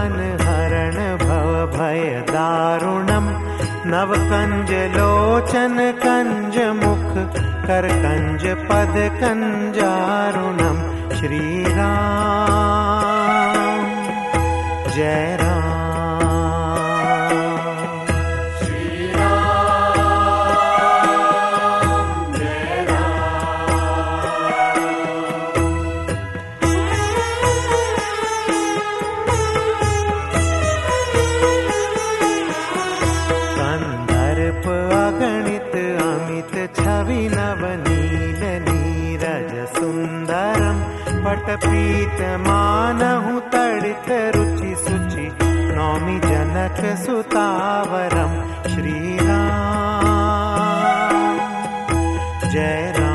मन हरण भव भय दारुणम। नव कंज लोचन कंज मुख कर कंज पद कंजारुणम। श्री राम जय राम। अगणित अमित छवि नवनील नीरज सुंदरम। पटपीत मानहु तड़ित रुचि सुचि नौमि जनक सुतावरम। श्री राम जय राम।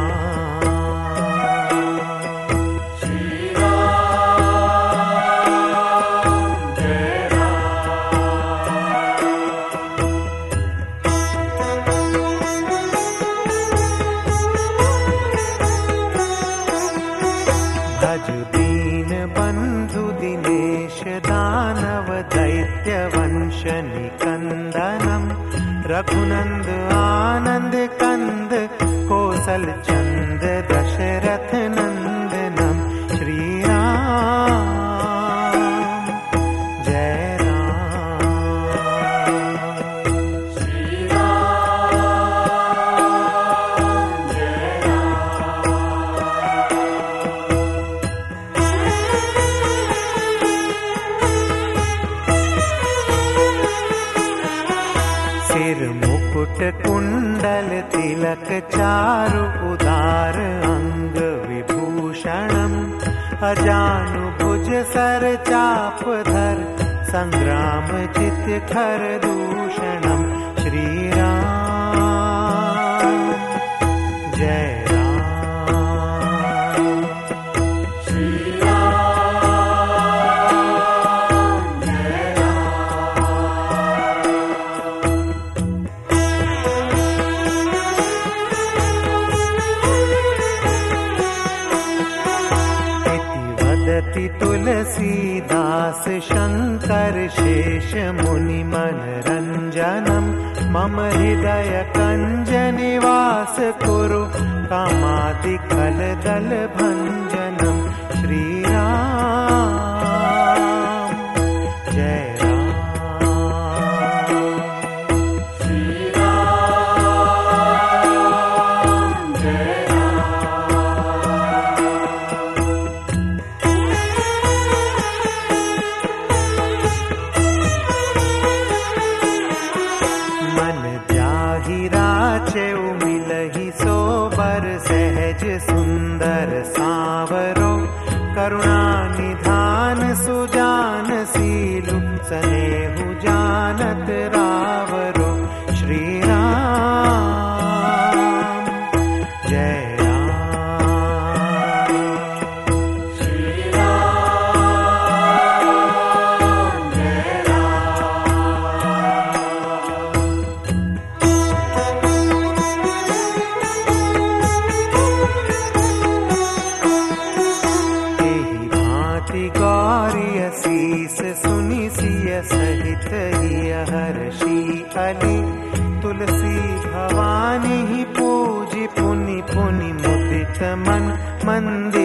भज दीन बंधु दिनेश दानव दैत्य वंश निकंदनम। रघुनंद आनंद कंद कौशल चंद दशरथ नंदनम। श्री राम जय राम। श्री राम जय सिर मुकुट कुंडल तिलक चारु उदार अंग विभूषणम। अजानु भुज सर चाप धर संग्राम जित खर दूषणम। श्री राम जय राम। श्री राम जय वदति तुलसीदास शंकर शेष मुनि मनरंजनम। मम हृदय कंज निवास कुरु कामादि कल दल भंजनम। श्री राम जय राम। श्री राम जय राचेउ मिलहि सोबर सहज सुंदर सावरो। करुणा निधान सुजान सीलु सनेहु जानत रावरो। श्री राम जय राम। श्री राम जय गौरी शीस सुनि सिय सहित हिय हर्षि अली। तुलसी भवानी पूजि पुनि पुनि मुदित मन मंदिर